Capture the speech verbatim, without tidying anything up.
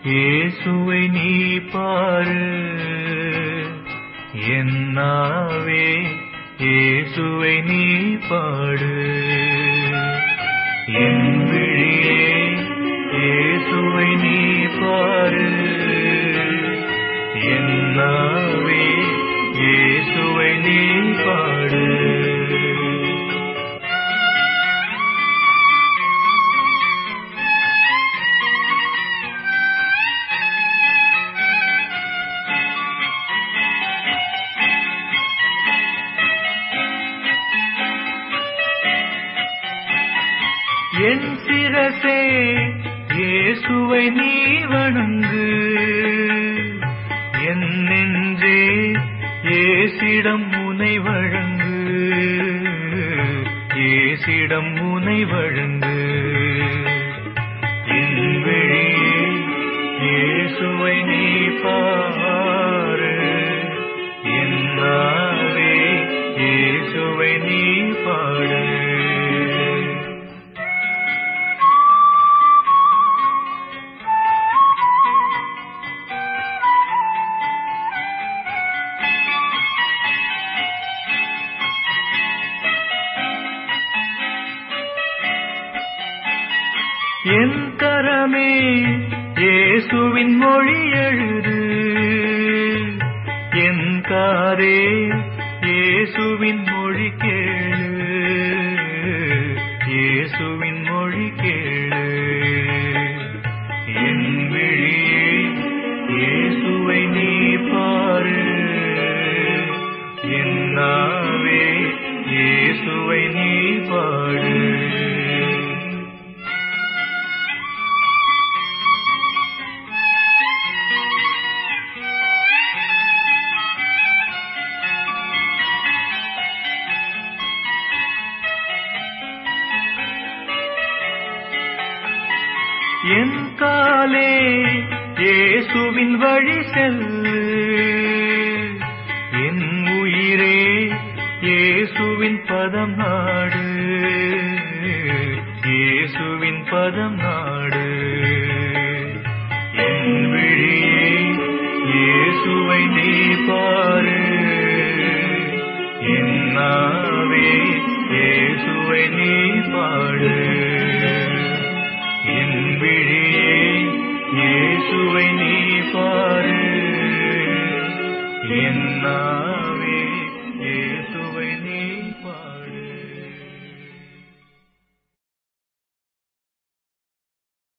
இயேசுவை நீ பாரு. என் நாவே இயேசுவை நீ பாடு. என் விழியே இயேசுவை நீ பாரு. என் நாவே இயேசுவை நீ பாடு. என் சிரசே இயேசுவை நீ வணங்கு. என் நெஞ்சே இயேசிடம் முனை வழங்கு. இயேசிடம் முனை வழங்கு. என் விழியே இயேசுவை நீ பாரு. என் நாவே இயேசுவை நீ பாடு. என் கரமே இயேசுவின் மொழி எழுது. என் காதே இயேசுவின் மொழி கேளு. இயேசுவின் மொழி கேளு. என் விழியே இயேசுவை நீ பாரு. என் நாவே இயேசுவை நீ பாடு. என் காலே இயேசுவின் வழி செல்லு. என் உயிரே இயேசுவின் பதம் நாடு. இயேசுவின் பதம் நாடு. என் விழியே இயேசுவை நீ பாரு. என் நாவே இயேசுவை நீ பாடு. என் விழியே இயேசுவை நீ பாரு.